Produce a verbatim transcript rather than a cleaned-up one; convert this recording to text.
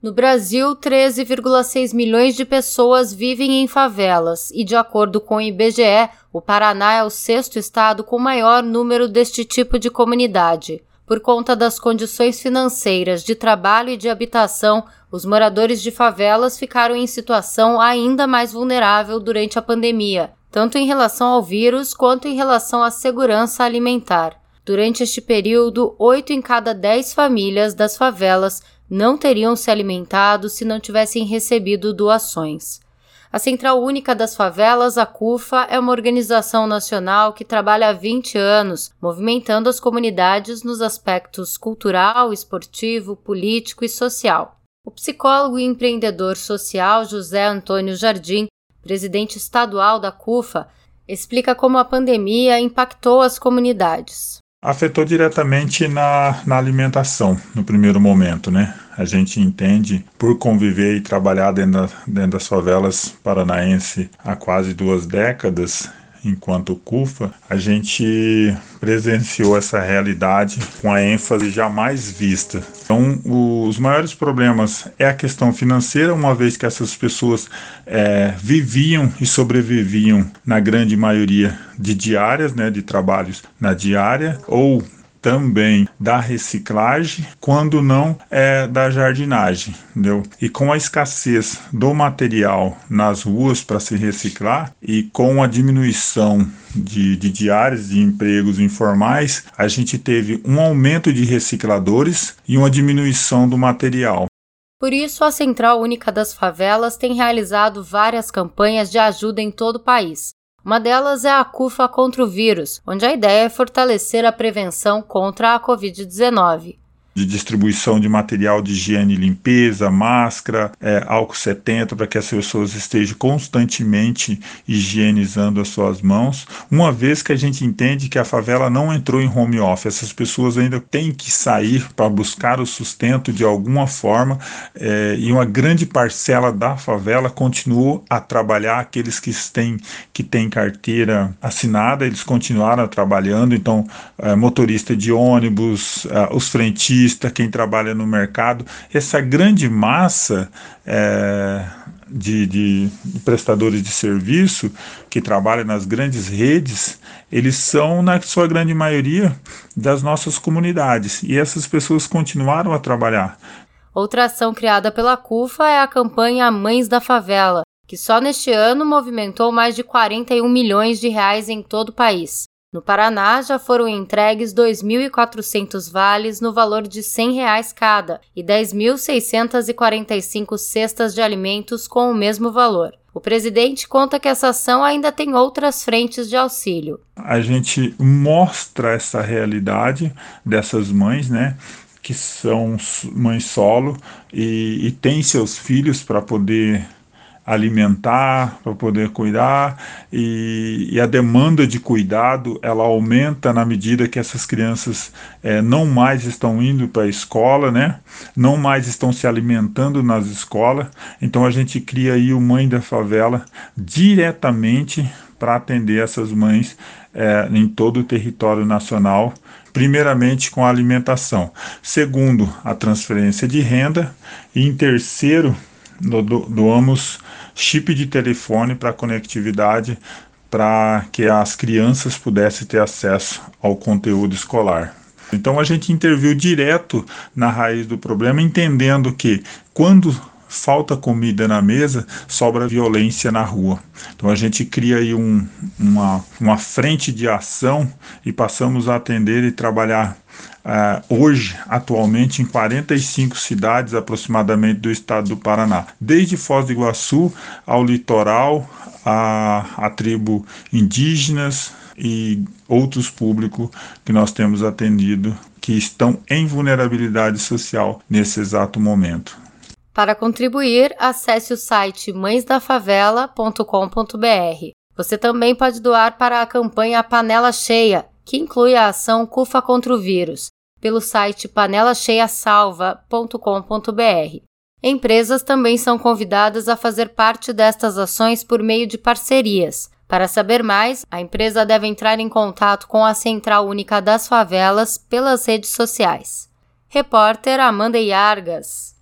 No Brasil, treze vírgula seis milhões de pessoas vivem em favelas e, de acordo com o I B G E, o Paraná é o sexto estado com maior número deste tipo de comunidade. Por conta das condições financeiras, de trabalho e de habitação, os moradores de favelas ficaram em situação ainda mais vulnerável durante a pandemia, tanto em relação ao vírus quanto em relação à segurança alimentar. Durante este período, oito em cada dez famílias das favelas não teriam se alimentado se não tivessem recebido doações. A Central Única das Favelas, a CUFA, é uma organização nacional que trabalha há vinte anos, movimentando as comunidades nos aspectos cultural, esportivo, político e social. O psicólogo e empreendedor social José Antônio Jardim, presidente estadual da CUFA, explica como a pandemia impactou as comunidades. Afetou diretamente na, na alimentação, no primeiro momento, né? A gente entende, por conviver e trabalhar dentro, da, dentro das favelas paranaense há quase duas décadas, enquanto CUFA, a gente presenciou essa realidade com a ênfase jamais vista. Então, os maiores problemas é a questão financeira, uma vez que essas pessoas é, viviam e sobreviviam, na grande maioria, de diárias, né, de trabalhos na diária, ou também da reciclagem, quando não é da jardinagem, entendeu? E com a escassez do material nas ruas para se reciclar e com a diminuição de, de diárias de empregos informais, a gente teve um aumento de recicladores e uma diminuição do material. Por isso, a Central Única das Favelas tem realizado várias campanhas de ajuda em todo o país. Uma delas é a CUFA contra o vírus, onde a ideia é fortalecer a prevenção contra a covid dezenove. De distribuição de material de higiene e limpeza, máscara, é, álcool setenta, para que as pessoas estejam constantemente higienizando as suas mãos, uma vez que a gente entende que a favela não entrou em home office, essas pessoas ainda têm que sair para buscar o sustento de alguma forma, é, e uma grande parcela da favela continua a trabalhar, aqueles que têm, que têm carteira assinada, eles continuaram trabalhando, então é, motorista de ônibus, é, os frentistas, quem trabalha no mercado, essa grande massa é, de, de, de prestadores de serviço que trabalham nas grandes redes, eles são, na sua grande maioria, das nossas comunidades, e essas pessoas continuaram a trabalhar. Outra ação criada pela CUFA é a campanha Mães da Favela, que só neste ano movimentou mais de quarenta e um milhões de reais em todo o país. No Paraná, já foram entregues dois mil e quatrocentos vales no valor de cem reais cada e dez mil seiscentas e quarenta e cinco cestas de alimentos com o mesmo valor. O presidente conta que essa ação ainda tem outras frentes de auxílio. A gente mostra essa realidade dessas mães, né, que são mães solo e, e têm seus filhos para poder alimentar, para poder cuidar, e, e a demanda de cuidado ela aumenta na medida que essas crianças é, não mais estão indo para a escola, né? Não mais estão se alimentando nas escolas, então a gente cria aí o Mãe da Favela diretamente para atender essas mães é, em todo o território nacional, primeiramente com a alimentação, segundo, a transferência de renda, e em terceiro, do, doamos chip de telefone para conectividade para que as crianças pudessem ter acesso ao conteúdo escolar. Então a gente interviu direto na raiz do problema, entendendo que quando falta comida na mesa, sobra violência na rua. Então a gente cria aí um, uma, uma frente de ação e passamos a atender e trabalhar Uh, hoje, atualmente, em quarenta e cinco cidades aproximadamente do estado do Paraná, desde Foz do Iguaçu ao litoral, a, a tribo indígenas e outros públicos que nós temos atendido que estão em vulnerabilidade social nesse exato momento. Para contribuir, acesse o site mães da favela ponto com ponto b r. Você também pode doar para a campanha Panela Cheia, que inclui a ação CUFA contra o vírus, pelo site panela cheia salva ponto com ponto b r. Empresas também são convidadas a fazer parte destas ações por meio de parcerias. Para saber mais, a empresa deve entrar em contato com a Central Única das Favelas pelas redes sociais. Repórter Amanda Iargas.